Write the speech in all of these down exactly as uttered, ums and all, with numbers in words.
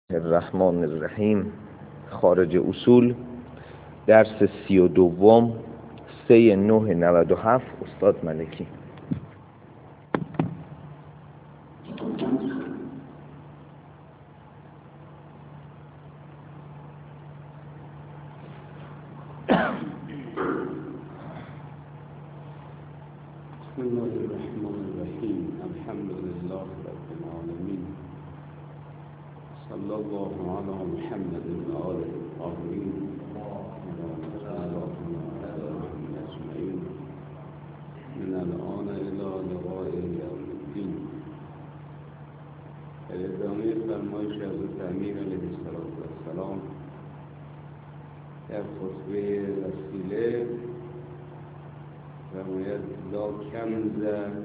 الرحمن الرحیم. خارج اصول، درس سی و دوم، سه نه نود و هفت. استاد ملکی. بسم الله الرحمن الرحیم. الحمد لله رب العالمین. صلی الله علی محمد و آله الطاهرین و اللهم علیهم اجمعین من الآن الی لقاء یوم الدین. در ادامه فرمایش حضرت امیر علیه السلام در خطبه وسیله فرماید لا کنز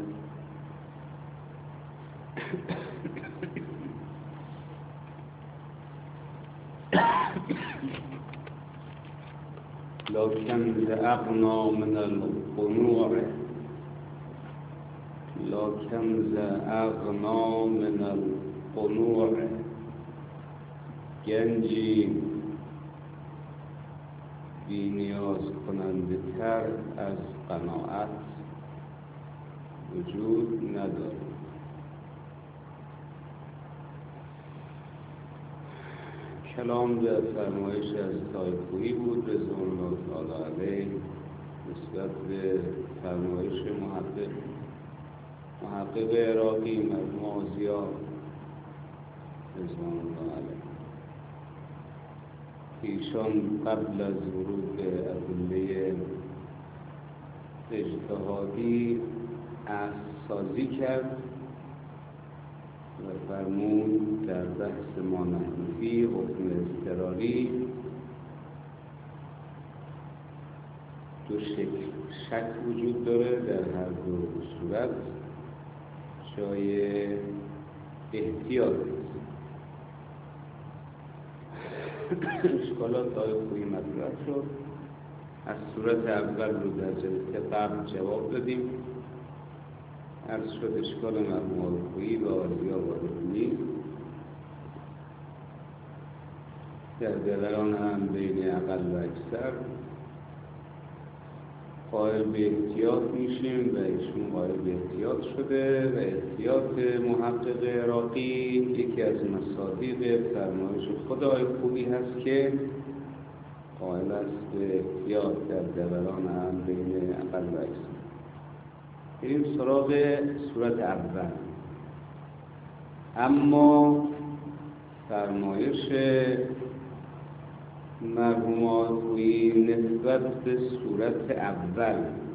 لا کنز اغنا من القنوع لا کنز اغنا من القنوع گنجی بی نیاز کننده تر از قناعت وجود ندارد. کلام در فرمایش از طایفه‌ای بود رضوان الله تعالی علیه نسبت به فرمایش محقق محقق عراقی مرحوم آزیا رضوان الله علیه. ایشان قبل از ورود به ادله اجتهادی اصل سازی کرد و فرمود در بحث ما نحوی حکم اضطراری دو شکل شک وجود داره. در هر دو صورت جای احتیاط اشکالات طایفه‌ای مطرح شد. از صورت اول رو در جلسه قبل جواب دادیم. عرض شد اشکال مرحوم طایفه‌ای و آزیا وارد نیست. در دوران هم بین اقل و اکثر قائل به احتیاط میشیم و ایشون قائل به احتیاط شده و احتیاط محقق عراقی یکی از مصادیق فرمایش خود طایفه‌ای هست که قائل است به احتیاط در دوران هم بین اقل و اکثر. بریم سراغ صورت اول. اما فرمایش مرحوم آزوی نسبت به صورت اول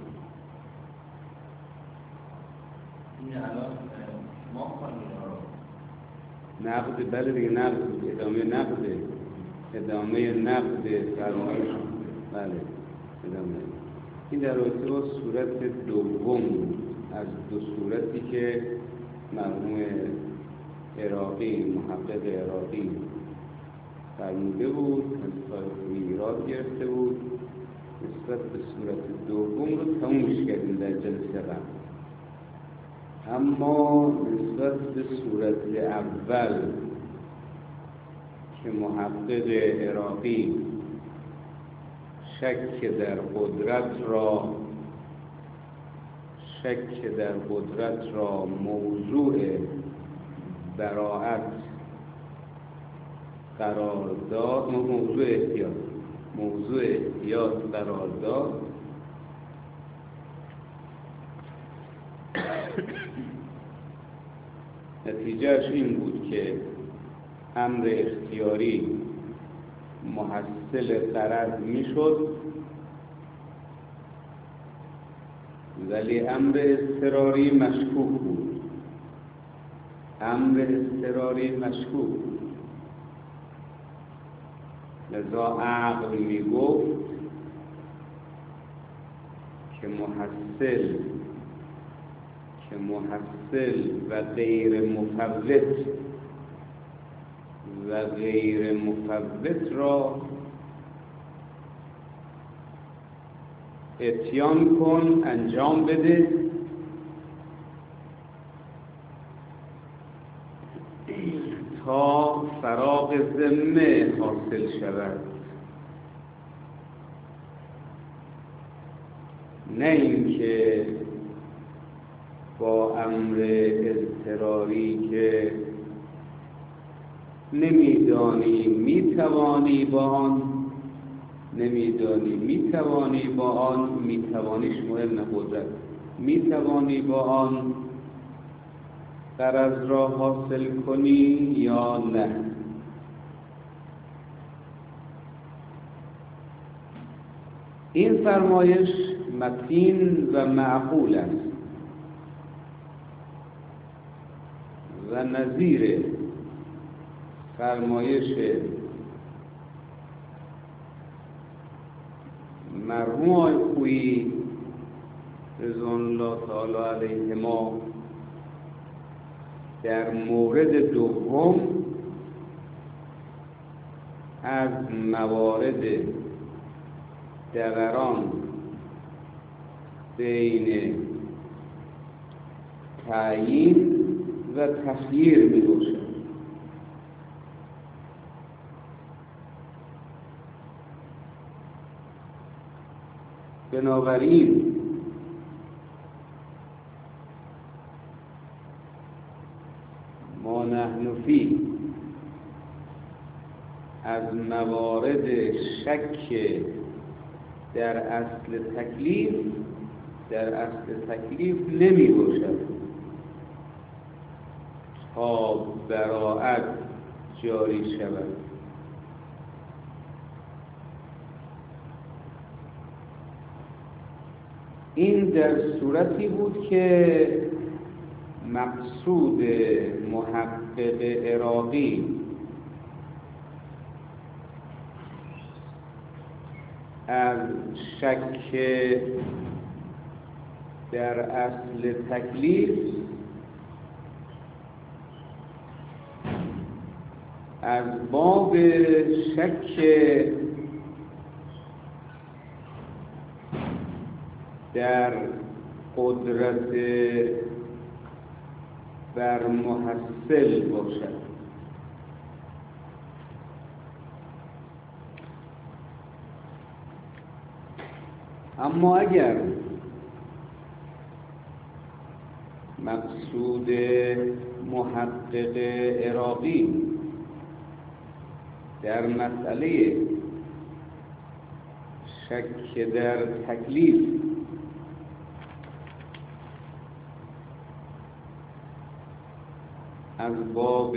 این الان ما خواهیم رو نقد بله دیگه نقد ادامه نقد ادامه نقد فرمایش بله ادامه این در رابطه با صورت دوم از دو صورتی که مرحوم عراقی محقق عراقی فرموده بود از طایفه‌ای ایراد گرفته بود. نسبت به صورت دوم رو تمومش کردیم در جلسه قبل. اما نسبت به صورت اول که محقق عراقی شک در قدرت را شک در قدرت را موضوع براءت قرار داد موضوع احتیاط موضوع احتیاط قرار داد نتیجهش این بود که امر اختیاری محصل غرض میشد ولی امر اضطراری مشکوک بود امر اضطراری مشکوک بود لذا عقل می گفت که محصل که محصل و غیر مفوت و غیر مفوت را اتیان کن انجام بده تا فراغ ذمه حاصل شود، نه اینکه با امر اضطراری که نمیدانی میتوانی با آن نمیدانی میتوانی با آن میتوانیش مهم نه قدرت میتوانی با آن غرض را حاصل کنی یا نه. این فرمایش متین و معقول است و نظیر فرمایش مرحوم آقای خویی رضوان الله تعالی علیهما در مورد دوم از موارد دوران بین تعیین و تخییر می باشد. بنابراین ما نحن فی از موارد شک در اصل تکلیف در اصل تکلیف نمی باشد تا براءت جاری شود. این در صورتی بود که مقصود محقق عراقی از شک در اصل تکلیف از باب شک در قدرت بر محصل باشد. اما اگر مقصود محقق عراقی در مسئله شک در تکلیف از باب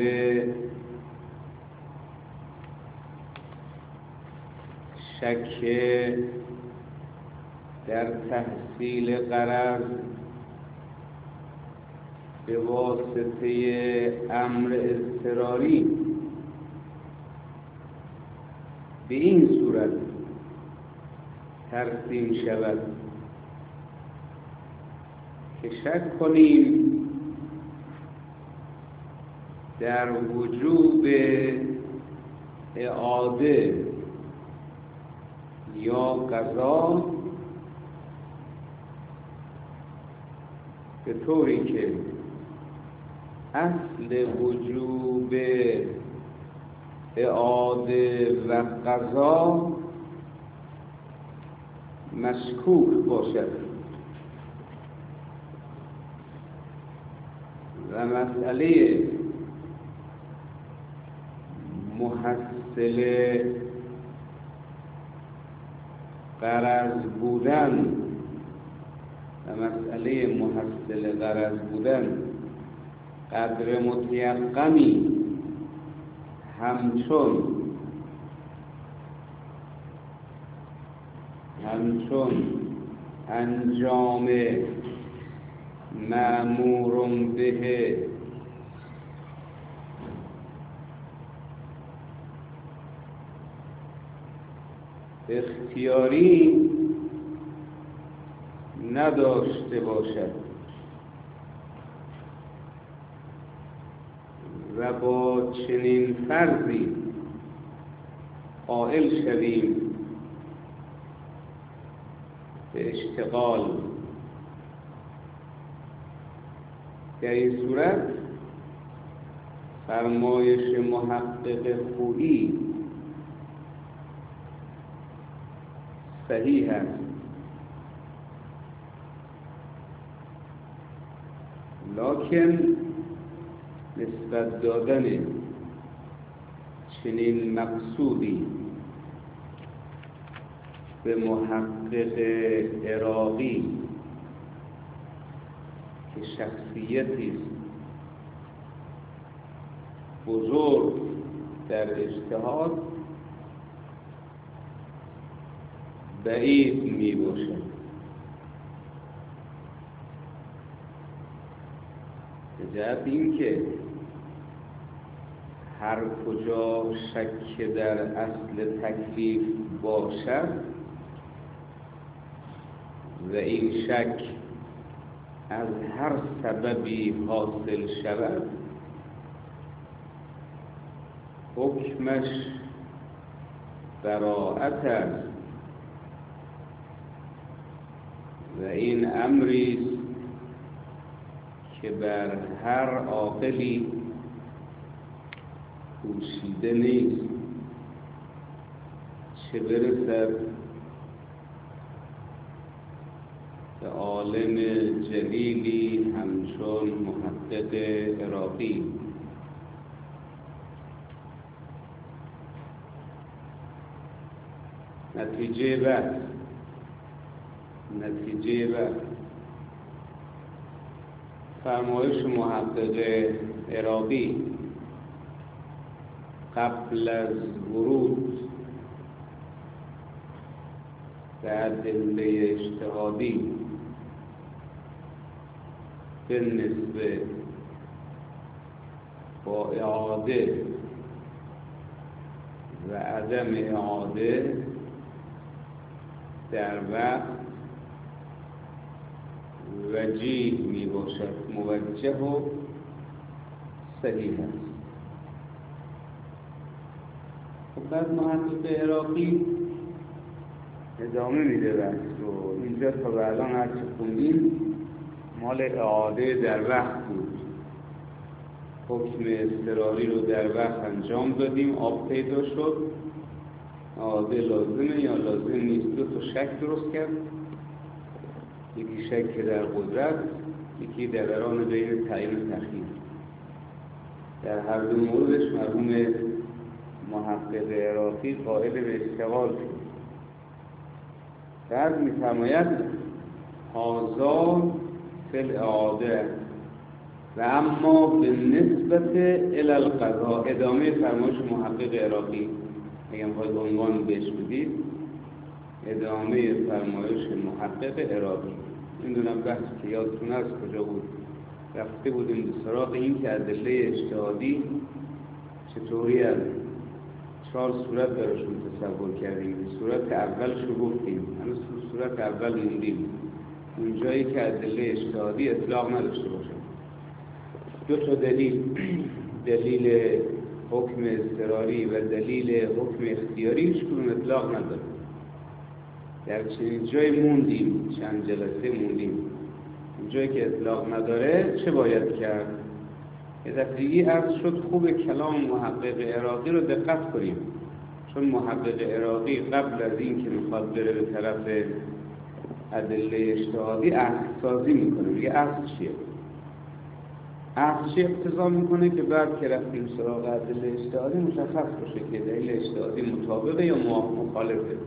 شک در تحصیل غرض به واسطه امر اضطراری به این صورت ترسیم شود که شک کنیم در وجوب اعاده یا قضا، به طوری که اصل وجوب اعاده و قضا مشکوک باشد و مسئله محصل غرض بودن و مسئله محصل غرض بودن قدر متیقنی همچون همچون انجام مأمور به اختیاری نداشته باشد و با چنین فرضی قائل شویم به اشتغال. در این صورت فرمایش محقق خویی صحیح است، لکن نسبت دادن چنین مقصودی به محقق عراقی که شخصیتی است بزرگ در اجتهاد بعید می باشد. به جهت این که هر کجا شک در اصل تکلیف باشد و این شک از هر سببی حاصل شود، حکمش براءت است و این امری است که بر هر عاقلی پوشیده نیست، چه برسد به عالم جلیلی همچون محقق عراقی. نتیجه بحث نتیجه بحث فرمایش محقق عراقی قبل از ورود به ادله اجتهادی به نسبه با اعاده و عدم اعاده در وقت وجیه می باشد، موجه و صحیح است. خب بعد محقق عراقی ادامه میده بحث رو. اینجا تا به الان هر چه خوندیم مال اعاده در وقت بود، حکم اضطراری رو در وقت انجام دادیم، آب پیدا شد، اعاده لازمه یا لازم نیست. دو تا شک درست کرد، یکی شک در قدرت، یکی در دوران بین تعیین و تخییر. در هر دو موردش مرحوم محقق عراقی قائل به اشتغال شد. بعد می‌فرماید هذا فی الاعاده و اما به نسبت الی القضاء. ادامه فرمایش محقق عراقی اگه می‌خواید عنوان بهش بدید، ادامه فرمایش محقق عراقی. میدونم بحث که یادتون از کجا بود، رفته بودیم به سراغ این که ادله اجتهادی چطوری از چهار صورت براشون تصور کردیم. صورت اولش رو گفتیم، هنوز صورت اول موندیم، اون جایی که ادله اجتهادی اطلاق نداشته باشه. دو تا دلیل، دلیل حکم اضطراری و دلیل حکم اختیاری، هیچ کدوم اطلاق نداره. در چنین جای موندیم، چند جلسه موندیم. جایی که اطلاق نداره چه باید کرد؟ یه دفعی عرض شد خوب کلام محقق عراقی رو دقت کنیم، چون محقق عراقی قبل از این که میخواد بره به طرف ادله اجتهادی اصل سازی میکنه. میگه اصل چیه؟ اصل چی اقتضا میکنه که بعد که رفتیم سراغ ادله اجتهادی مشخص باشه که دلیل اجتهادی مطابقه یا مخالفه.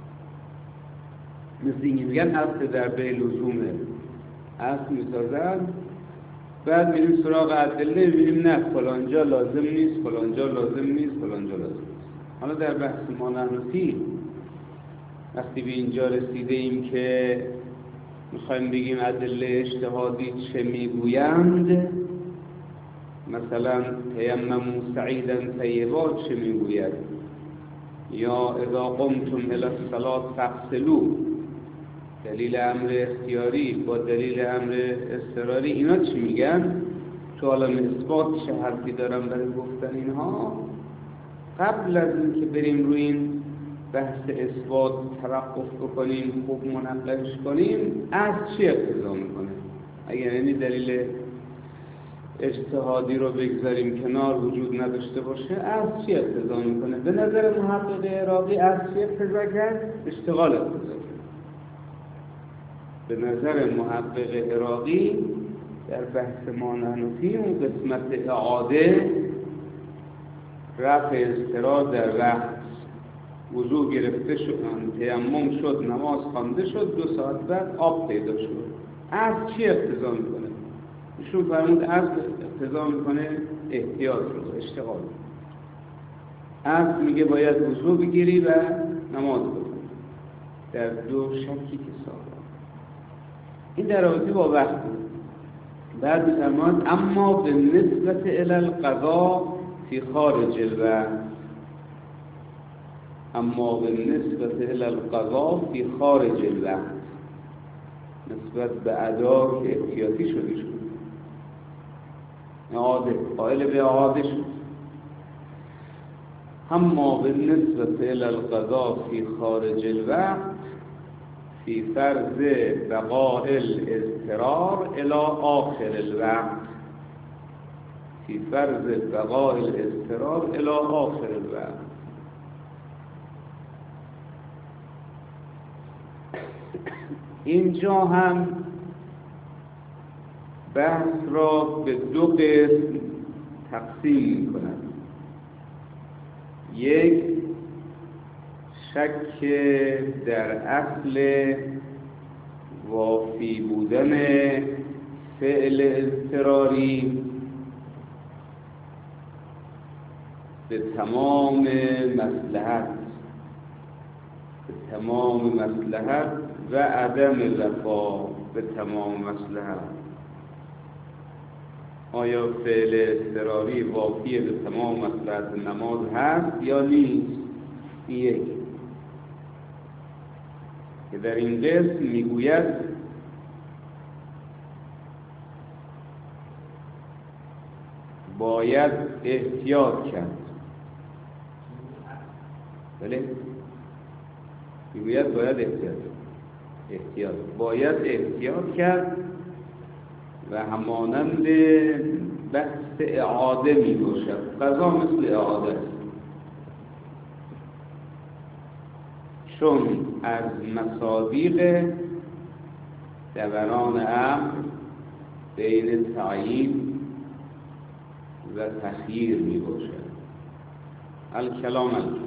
مثل اینکه میگن اصل در به لزومه، اصل میسازن، بعد میریم سراغ ادله میبینیم نه فلانجا لازم نیست، فلانجا لازم نیست، فلانجا لازم نیست. حالا در بحث ما نحنفی وقتی به اینجا رسیده ایم که میخوایم بگیم ادله اجتهادی چه میگویند، مثلا تیمموا سعیدا طیبا چه میگوید، یا اذا قمتم الی الصلاة فاغسلوا، دلیل امر اختیاری با دلیل امر اضطراری، اینا چی میگن؟ تو عالم اثبات چه حرفی دارم برای گفتن اینها؟ قبل از اینکه بریم روی این بحث اثبات توقف بکنیم، خوب مناقشه کنیم، از چی اقتضا میکنه؟ اگر یعنی دلیل اجتهادی رو بگذاریم کنار وجود نداشته باشه، از چی اقتضا میکنه؟ به نظر محقق عراقی از چی اقتضا کرد؟ اشتغال اقتضا کرد. به نظر محقق عراقی در بحث ما نحنفی اون قسمت اعاده رفع اضطرار در وقت، وضو گرفته شد، تیمم شد، نماز خوانده شد، دو ساعت بعد آب پیدا شد، از چی اقتضا میکنه؟ ایشون فرمود از اقتضا میکنه احتیاط رو، اشتغال. از میگه باید وضو بگیری و نماز بخونی در دو شکی که ساخت. این در رابطه با وقت بود. بعد می‌فرماد اما به نسبت الی القضا فی خارج الوقت، اما به نسبت الی القضا فی خارج الوقت، نسبت به ادا که احتیاطی شده شد، اعاده، قائل به اعاده شد. اما به نسبت الی القضا فی خارج الوقت فی فرض بقاء الاضطرار الی آخر الوقت، فی فرض بقاء الاضطرار الی آخر الوقت. اینجا هم بحث را به دو قسم تقسیم می‌کند. یک، شک در اصل وافی بودن فعل اضطراری به تمام مصلحت، به تمام مصلحت و عدم وفا به تمام مصلحت. آیا فعل اضطراری وافی به تمام مصلحت نماز هست یا نیست؟ یک که در این قسم میگوید باید احتیاط کرد. بله؟ میگوید باید احتیاط احتیاط باید احتیاط کرد و همانند بحث اعاده می باشد. قضا مثل اعاده است، چون از مصادیق دوران امر بین تعیین و تخییر می باشد. الکلام الکلام.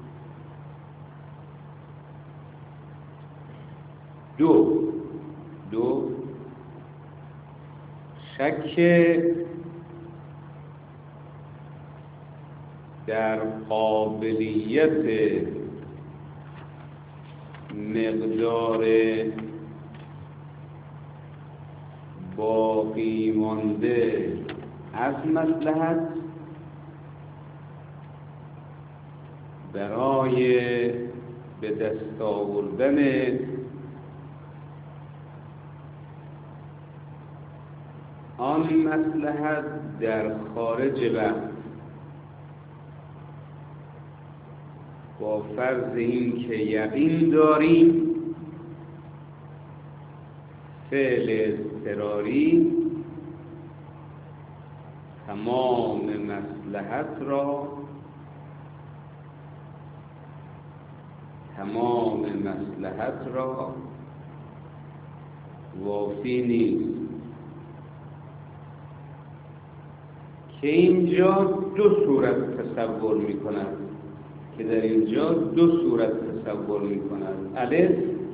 دو دو شک در قابلیت مقدار باقی مانده از مصلحت برای به دست آوردن آن مصلحت در خارج وقت، با فرض این که یقین داریم فعل اضطراری تمام مصلحت را تمام مصلحت را وافی نیست. که اینجا دو صورت تصور می کند که در اینجا دو صورت تصور می کند. الف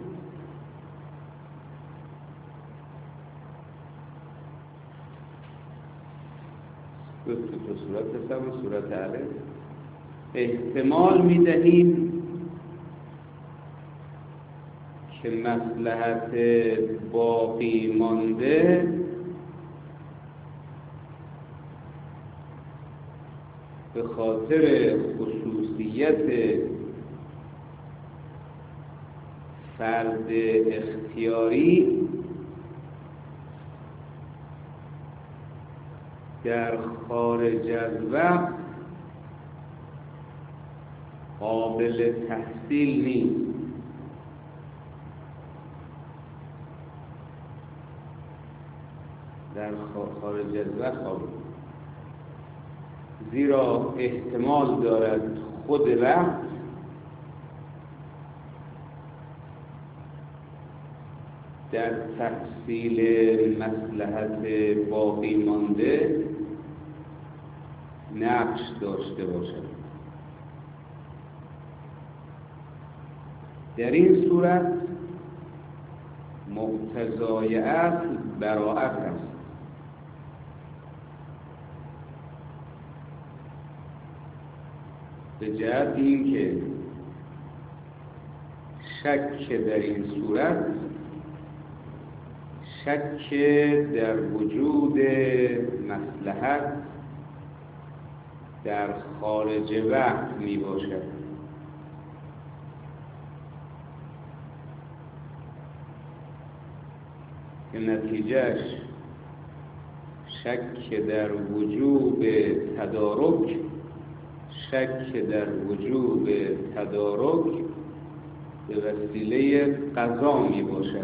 دو تا صورت تصور، صورت الف احتمال می دهیم که مصلحت باقی مانده به خاطر خصوصیت فرد اختیاری در خارج از وقت قابل تحصیل نیست. در خارج از وقت خوابه، زیرا احتمال دارد خود وقت در تحصیل مصلحت باقی مانده نقش داشته باشد. در این صورت مقتضای اصل براءت است. به جهت اینکه شک در این صورت شک در وجود مصلحت در خارج وقت می باشد. که نتیجهش شک در وجوب تدارک شک در وجوب تدارک به وسیله قضا می باشد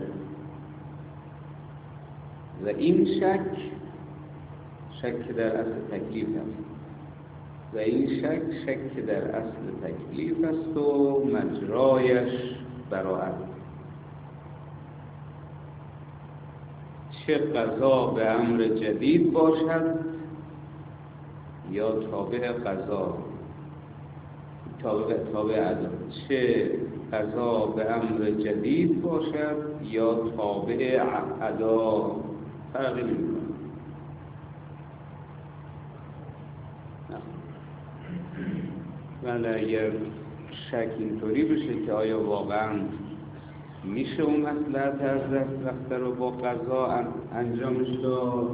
و این شک شک در اصل تکلیف است و این شک شک در اصل تکلیف است و مجرایش براءت. چه قضا به امر جدید باشد یا تابع قضا تابع تابع ادا، چه قضا به امر جدید باشد یا تابع ادا فرقی نمی‌کنه. ولی اگر شک اینطوری بشه که آیا واقعا میشه اون مصلحت از دست رفته رو با قضا انجامش داد